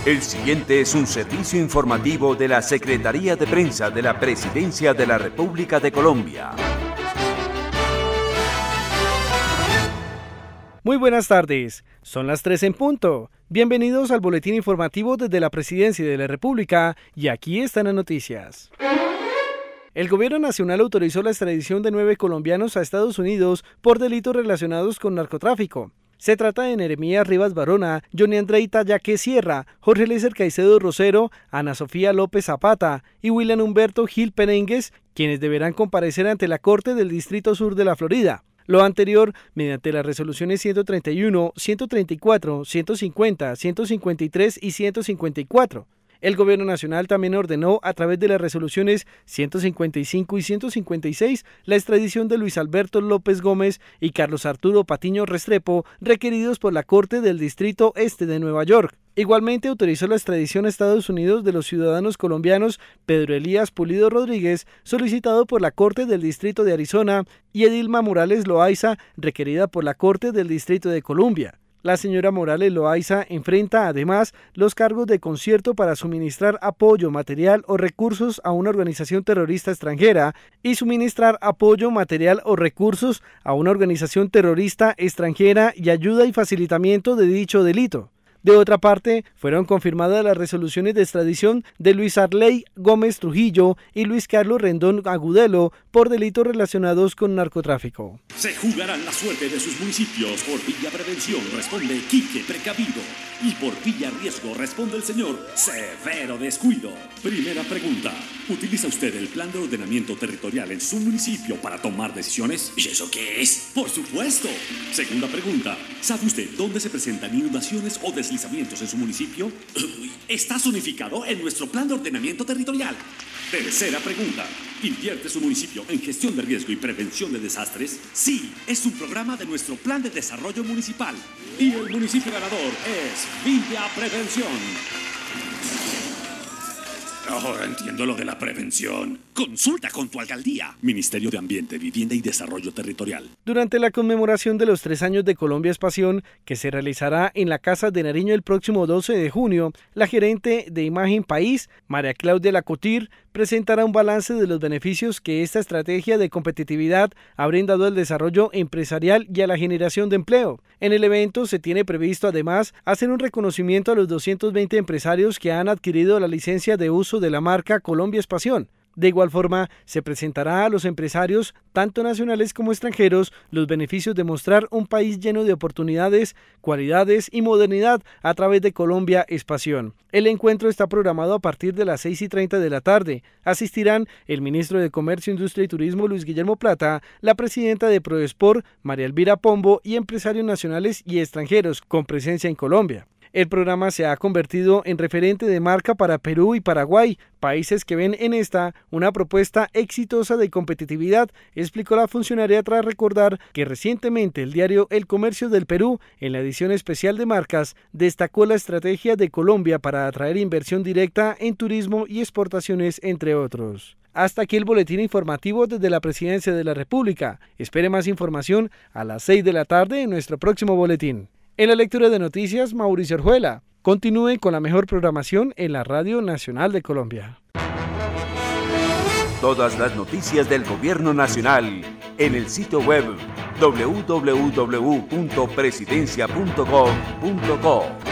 El siguiente es un servicio informativo de la Secretaría de Prensa de la Presidencia de la República de Colombia. Muy buenas tardes, son las 3 en punto. Bienvenidos al boletín informativo desde la Presidencia de la República y aquí están las noticias. El Gobierno Nacional autorizó la extradición de 9 colombianos a Estados Unidos por delitos relacionados con narcotráfico. Se trata de Neremías Rivas Barona, Johnny Andreita Yaque Sierra, Jorge Eliezer Caicedo Rosero, Ana Sofía López Zapata y William Humberto Gil Perengues, quienes deberán comparecer ante la Corte del Distrito Sur de la Florida. Lo anterior, mediante las resoluciones 131, 134, 150, 153 y 154. El Gobierno Nacional también ordenó, a través de las resoluciones 155 y 156, la extradición de Luis Alberto López Gómez y Carlos Arturo Patiño Restrepo, requeridos por la Corte del Distrito Este de Nueva York. Igualmente autorizó la extradición a Estados Unidos de los ciudadanos colombianos Pedro Elías Pulido Rodríguez, solicitado por la Corte del Distrito de Arizona, y Edilma Morales Loaiza, requerida por la Corte del Distrito de Columbia. La señora Morales Loaiza enfrenta además los cargos de concierto para suministrar apoyo material o recursos a una organización terrorista extranjera y suministrar apoyo material o recursos a una organización terrorista extranjera y ayuda y facilitamiento de dicho delito. De otra parte, fueron confirmadas las resoluciones de extradición de Luis Arley Gómez Trujillo y Luis Carlos Rendón Agudelo por delitos relacionados con narcotráfico. Se jugarán la suerte de sus municipios. Por Villa Prevención responde Quique Precavido y por Villa Riesgo responde el señor Severo Descuido. Primera pregunta: ¿utiliza usted el plan de ordenamiento territorial en su municipio para tomar decisiones? ¿Y eso qué es? Por supuesto. Segunda pregunta: ¿sabe usted dónde se presentan inundaciones o deslizamientos en su municipio? ¿Está zonificado en nuestro plan de ordenamiento territorial? Tercera pregunta: ¿invierte su municipio en gestión de riesgo y prevención de desastres? Sí, es un programa de nuestro plan de desarrollo municipal. Y el municipio ganador es Villa Prevención. Ahora entiendo lo de la prevención. Consulta con tu alcaldía. Ministerio de Ambiente, Vivienda y Desarrollo Territorial. Durante la conmemoración de los 3 años de Colombia es Pasión, que se realizará en la Casa de Nariño el próximo 12 de junio, la gerente de Imagen País, María Claudia Lacotir, presentará un balance de los beneficios que esta estrategia de competitividad ha brindado al desarrollo empresarial y a la generación de empleo. En el evento se tiene previsto además hacer un reconocimiento a los 220 empresarios que han adquirido la licencia de uso de la marca Colombia es Pasión. De igual forma, se presentará a los empresarios, tanto nacionales como extranjeros, los beneficios de mostrar un país lleno de oportunidades, cualidades y modernidad a través de Colombia es Pasión. El encuentro está programado a partir de las 6:30 de la tarde. Asistirán el ministro de Comercio, Industria y Turismo, Luis Guillermo Plata, la presidenta de Prodesport, María Elvira Pombo, y empresarios nacionales y extranjeros con presencia en Colombia. El programa se ha convertido en referente de marca para Perú y Paraguay, países que ven en esta una propuesta exitosa de competitividad, explicó la funcionaria tras recordar que recientemente el diario El Comercio del Perú, en la edición especial de marcas, destacó la estrategia de Colombia para atraer inversión directa en turismo y exportaciones, entre otros. Hasta aquí el boletín informativo desde la Presidencia de la República. Espere más información a las 6 de la tarde en nuestro próximo boletín. En la lectura de noticias, Mauricio Orjuela. Continúen con la mejor programación en la Radio Nacional de Colombia. Todas las noticias del Gobierno Nacional en el sitio web www.presidencia.gov.co.